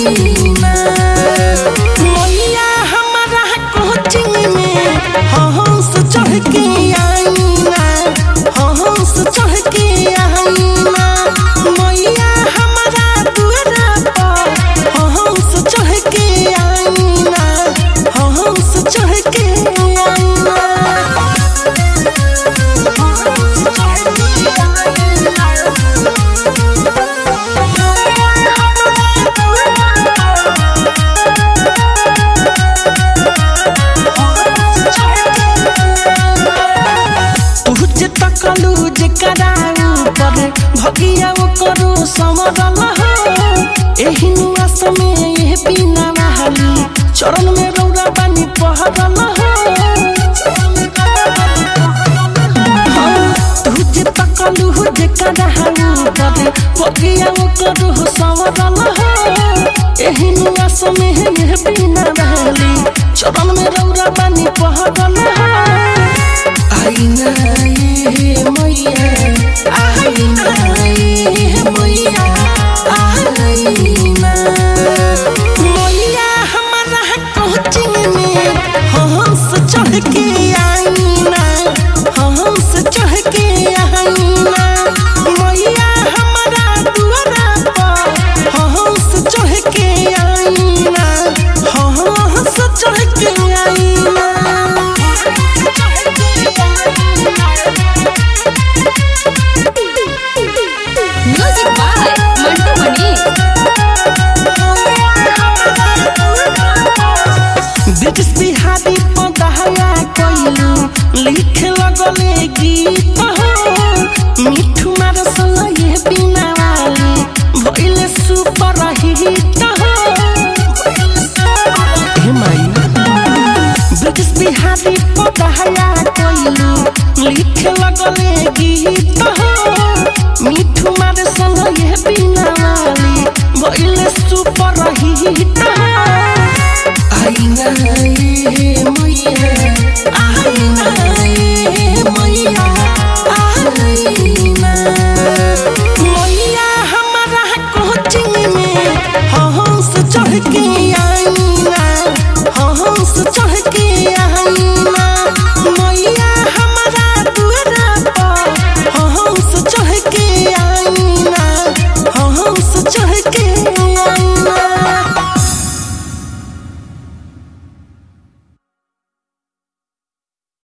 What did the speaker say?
आईना मैया हमारा कोचिंग में हंस चढ़ के आईना हंस चढ़ के आईना मैया हमारा दुआरा पर हंस चढ़ के आईना हंस चढ़ के आईना तकलू जेकरा ऊपर भगिया करो समरल हो एही निवास में ये बिना बहाली चरण में रौरा बानी पहरल हो तुझे तकलू जेकरा ऊपर भगिया करो समरल हो एही निवास में ये बिना बहाली चरण में रौरा बानी पहरल हो आईना मैया आईना मैया आईना मैया हमारा कोचिंग में हंस चढ़ के आईना हंस चढ़ के आईना मैया हमारा दुआरा पर हंस चढ़ के आईना हंस चढ़ के आईना बिहारी पदहया कइलू लिखे लगले गीत हो मिठू मारसल ये बिना वाली भइले सुपर हिट हो हे माई बिहारी पदहया कइलू लिखे लगले गीत हो मिठू मारसल ये बिना वाली भइले सुपर हिट हो